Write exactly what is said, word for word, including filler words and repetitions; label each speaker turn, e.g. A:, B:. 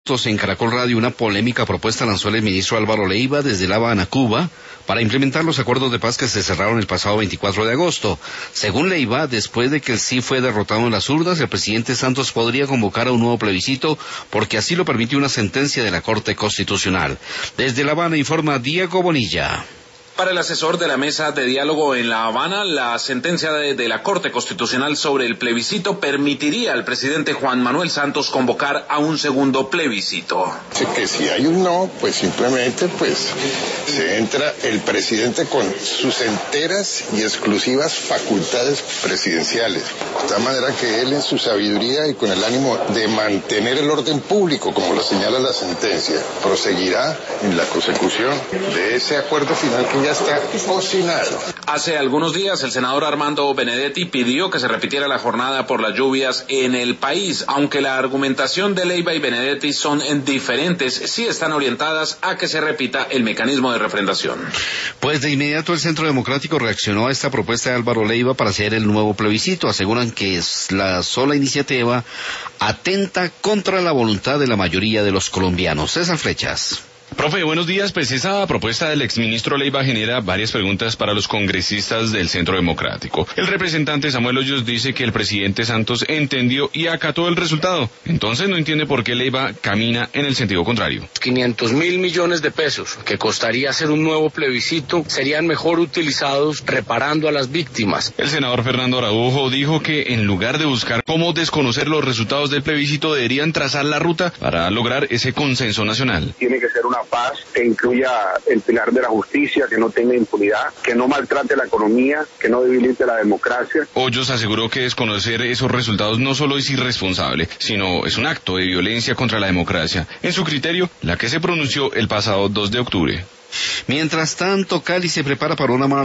A: En Caracol Radio, una polémica propuesta lanzó el ministro Álvaro Leiva desde La Habana, Cuba, para implementar los acuerdos de paz que se cerraron el pasado veinticuatro de agosto. Según Leiva, después de que el sí fue derrotado en las urnas, el presidente Santos podría convocar a un nuevo plebiscito porque así lo permite una sentencia de la Corte Constitucional. Desde La Habana informa Diego Bonilla.
B: Para el asesor de la mesa de diálogo en La Habana, la sentencia de, de la Corte Constitucional sobre el plebiscito permitiría al presidente Juan Manuel Santos convocar a un segundo plebiscito.
C: Que si hay un no, pues simplemente pues se entra el presidente con sus enteras y exclusivas facultades presidenciales. De tal manera que él en su sabiduría y con el ánimo de mantener el orden público, como lo señala la sentencia, proseguirá en la consecución de ese acuerdo final que ya está cocinado.
B: Hace algunos días el senador Armando Benedetti pidió que se repitiera la jornada por las lluvias en el país, aunque la argumentación de Leiva y Benedetti son diferentes, sí están orientadas a que se repita el mecanismo de refrendación.
A: Pues de inmediato el Centro Democrático reaccionó a esta propuesta de Álvaro Leiva para hacer el nuevo plebiscito. Aseguran que es la sola iniciativa atenta contra la voluntad de la mayoría de los colombianos. César Flechas.
D: Profe, buenos días. Pues esa propuesta del exministro Leiva genera varias preguntas para los congresistas del Centro Democrático. El representante Samuel Hoyos dice que el presidente Santos entendió y acató el resultado. Entonces no entiende por qué Leiva camina en el sentido contrario.
E: quinientos mil millones de pesos que costaría hacer un nuevo plebiscito serían mejor utilizados reparando a las víctimas.
D: El senador Fernando Araujo dijo que en lugar de buscar cómo desconocer los resultados del plebiscito, deberían trazar la ruta para lograr ese consenso nacional.
F: Tiene que ser una paz que incluya el pilar de la justicia, que no tenga impunidad, que no maltrate la economía, que no debilite la democracia.
D: Hoyos aseguró que desconocer esos resultados no solo es irresponsable, sino es un acto de violencia contra la democracia. En su criterio, la que se pronunció el pasado dos de octubre.
A: Mientras tanto, Cali se prepara para una marcha